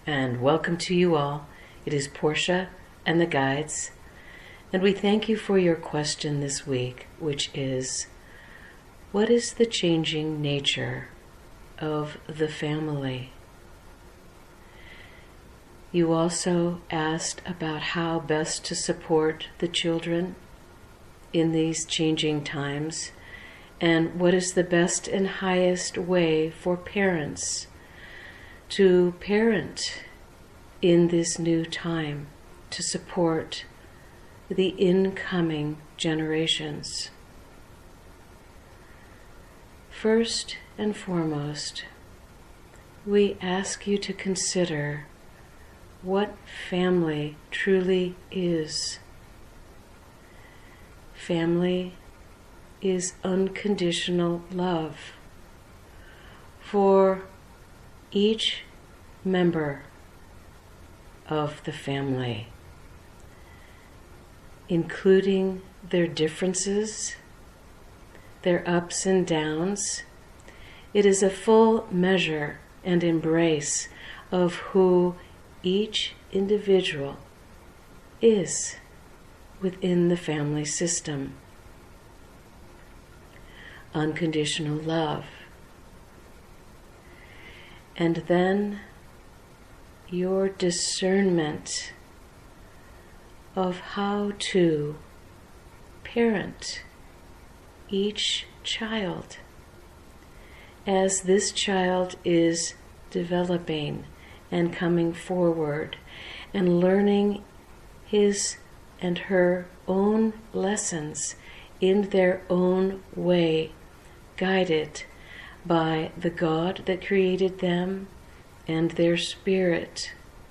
and welcome to you all. It is Portia and the guides, and we thank you for your question this week, which is, what is the changing nature of the family? You also asked about how best to support the children in these changing times, and what is the best and highest way for parents to parent in this new time to support the incoming generations. First and foremost, we ask you to consider what family truly is. Family is unconditional love for each member of the family, including their differences, their ups and downs. It is a full measure and embrace of who each individual is within the family system. Unconditional love. And then your discernment of how to parent each child as this child is developing and coming forward and learning his and her own lessons in their own way, guided by the God that created them and their spirit.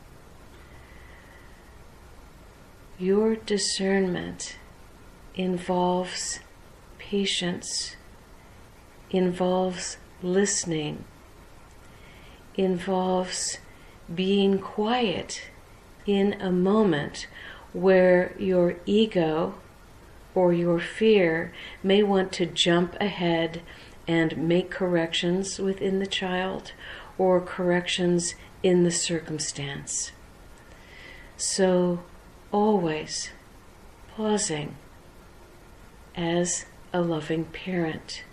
Your discernment involves patience, involves listening, involves being quiet in a moment where your ego or your fear may want to jump ahead and make corrections within the child or corrections in the circumstance. So always pausing as a loving parent,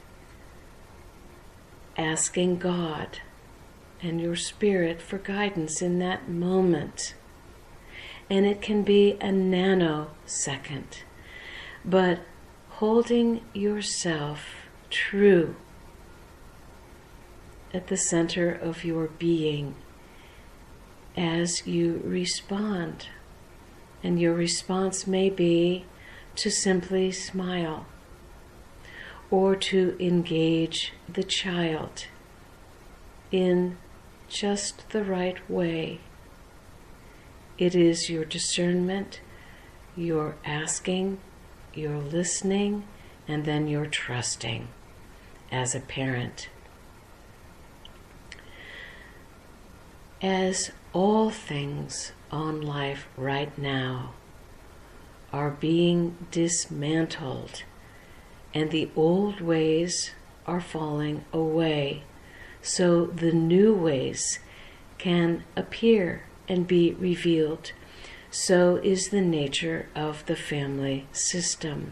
asking God and your spirit for guidance in that moment. And it can be a nanosecond, but holding yourself true at the center of your being as you respond. And your response may be to simply smile or to engage the child in just the right way. It is your discernment, your asking, your listening, and then your trusting as a parent. As all things on life right now are being dismantled and the old ways are falling away, so the new ways can appear and be revealed, so is the nature of the family system.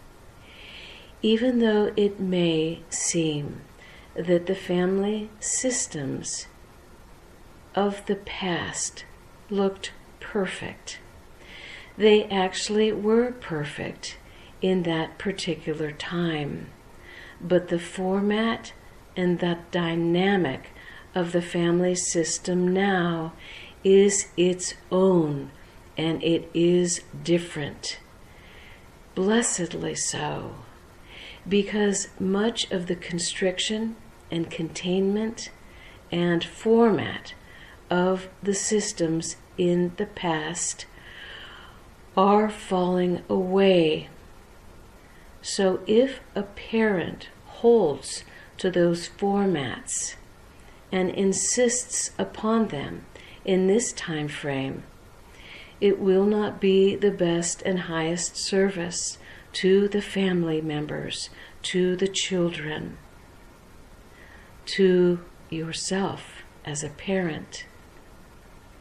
Even though it may seem that the family systems of the past looked perfect, they actually were perfect in that particular time. But the format and the dynamic of the family system now is its own, and it is different. Blessedly so, because much of the constriction and containment and format of the systems in the past are falling away. So if a parent holds to those formats and insists upon them in this time frame, it will not be the best and highest service to the family members, to the children, to yourself as a parent.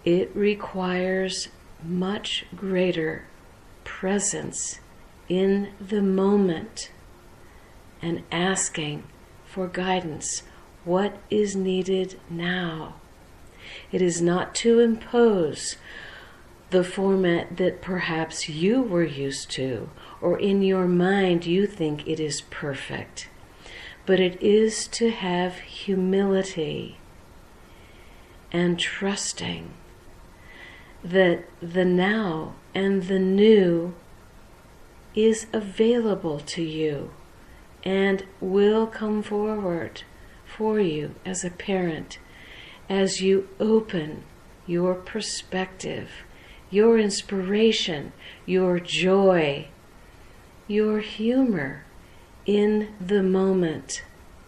it requires much greater presence in the moment and asking for guidance. What is needed now? It is not to impose the format that perhaps you were used to, or in your mind you think it is perfect, but it is to have humility and trusting that the now and the new is available to you and will come forward for you as a parent as you open your perspective, your inspiration, your joy, your humor in the moment.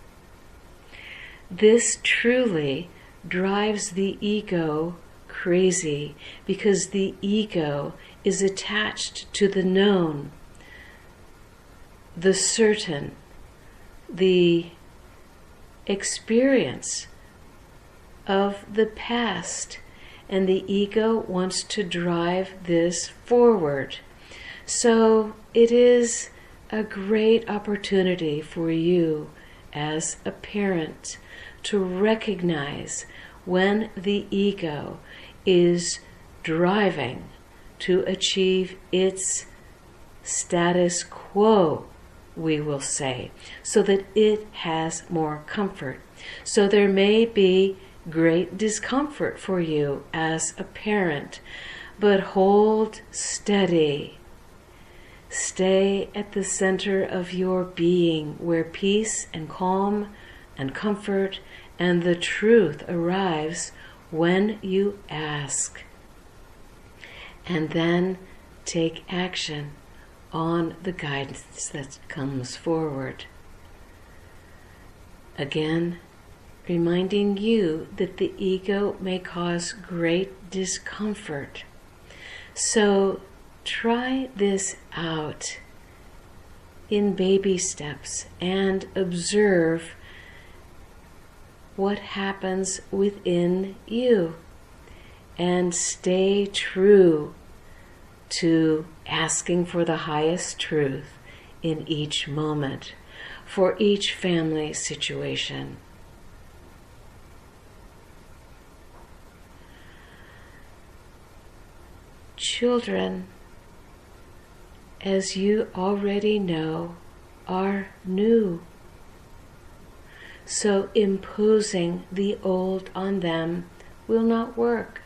This truly drives the ego crazy because the ego is attached to the known, the certain, the experience of the past, and the ego wants to drive this forward. So it is a great opportunity for you as a parent to recognize when the ego is driving to achieve its status quo, we will say, so that it has more comfort. So there may be great discomfort for you as a parent, but hold steady. Stay at the center of your being where peace and calm and comfort and the truth arrives when you ask. And then take action on the guidance that comes forward. Again, reminding you that the ego may cause great discomfort. So try this out in baby steps and observe what happens within you, and stay true to asking for the highest truth in each moment, for each family situation. Children, as you already know, are new. So imposing the old on them will not work.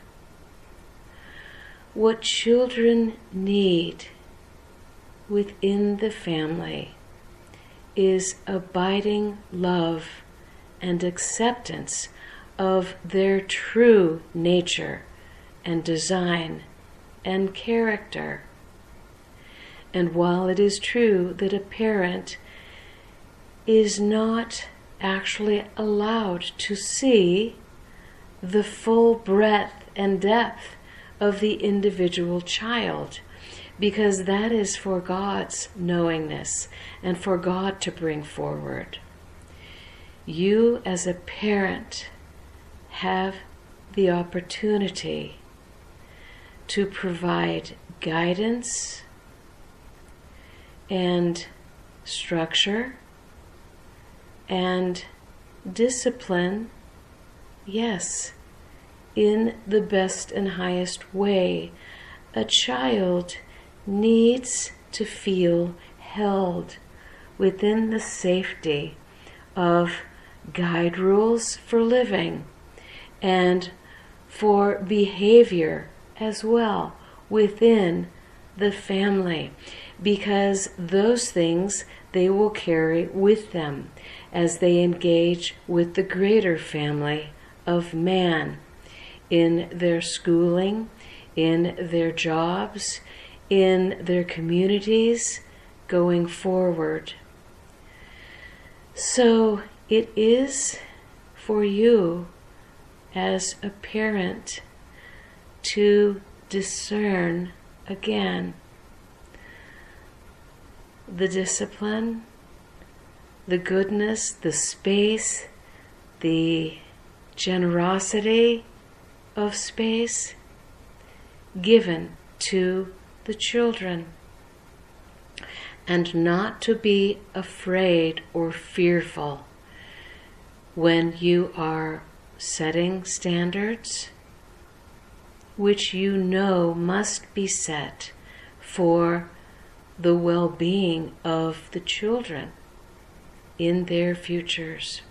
What children need within the family is abiding love and acceptance of their true nature and design and character. And while it is true that a parent is not actually allowed to see the full breadth and depth of the individual child, because that is for God's knowingness and for God to bring forward. You as a parent have the opportunity to provide guidance and structure and discipline, yes, in the best and highest way. A child needs to feel held within the safety of guide rules for living and for behavior as well within the family, because those things they will carry with them as they engage with the greater family of man in their schooling, in their jobs, in their communities going forward. So it is for you as a parent to discern again the discipline, the goodness, the space, the generosity of space, given to the children, and not to be afraid or fearful when you are setting standards which you know must be set for the well-being of the children in their futures.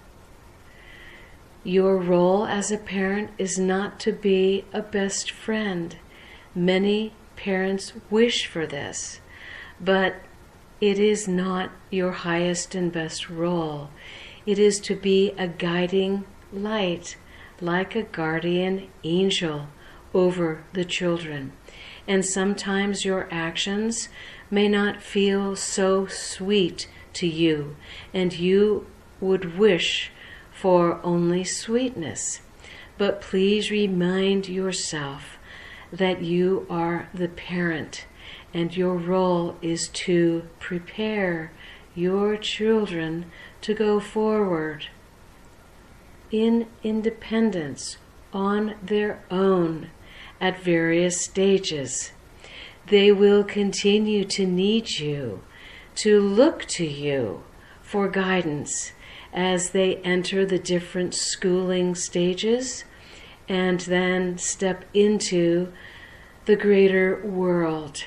Your role as a parent is not to be a best friend. Many parents wish for this, but it is not your highest and best role. It is to be a guiding light, like a guardian angel over the children. And sometimes your actions may not feel so sweet to you, and you would wish for only sweetness. But please remind yourself that you are the parent, and your role is to prepare your children to go forward in independence on their own at various stages. They will continue to need you, to look to you for guidance as they enter the different schooling stages and then step into the greater world.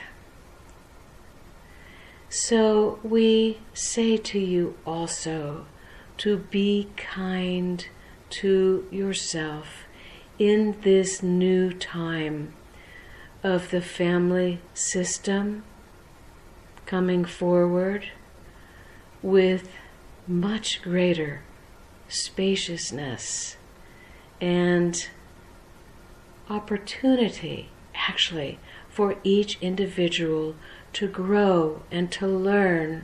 So we say to you also to be kind to yourself in this new time of the family system coming forward with much greater spaciousness and opportunity, actually, for each individual to grow and to learn.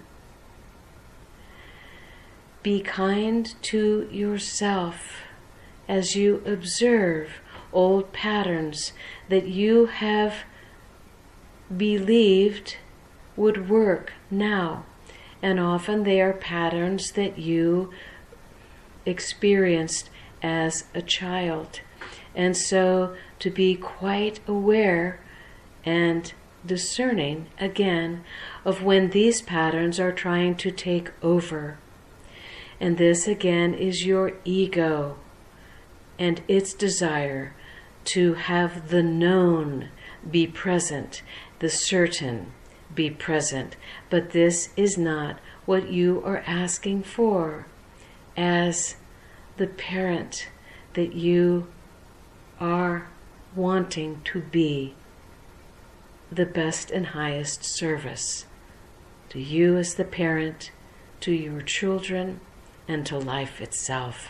Be kind to yourself as you observe old patterns that you have believed would work now. And often they are patterns that you experienced as a child. And so to be quite aware and discerning again of when these patterns are trying to take over. And this again is your ego and its desire to have the known be present, the certain be present. But this is not what you are asking for as the parent that you are wanting to be the best and highest service to you as the parent, to your children, and to life itself.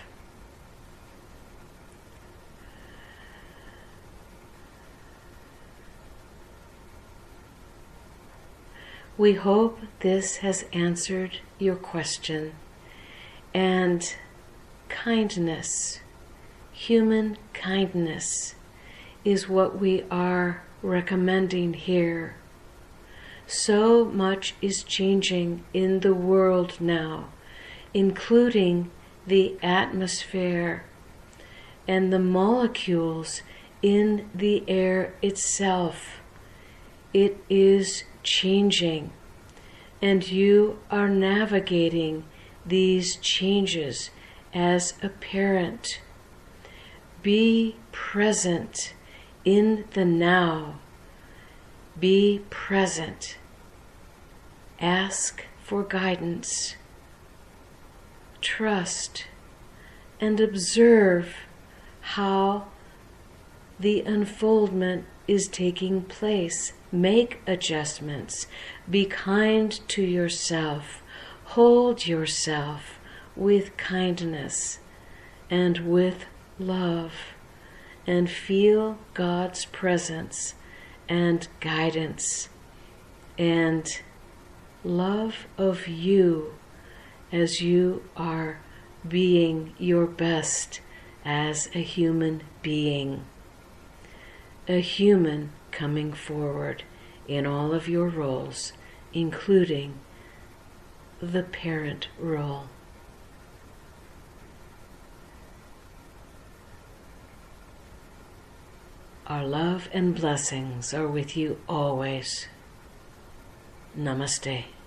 We hope this has answered your question. And kindness, human kindness, is what we are recommending here. So much is changing in the world now, including the atmosphere and the molecules in the air itself. It is changing, and you are navigating these changes as a parent. Be present in the now. Be present. Ask for guidance. Trust and observe how the unfoldment is taking place. Make adjustments. Be kind to yourself. Hold yourself with kindness and with love, and feel God's presence and guidance and love of you as you are being your best as a human being, a human coming forward in all of your roles, including the parent role. Our love and blessings are with you always. Namaste.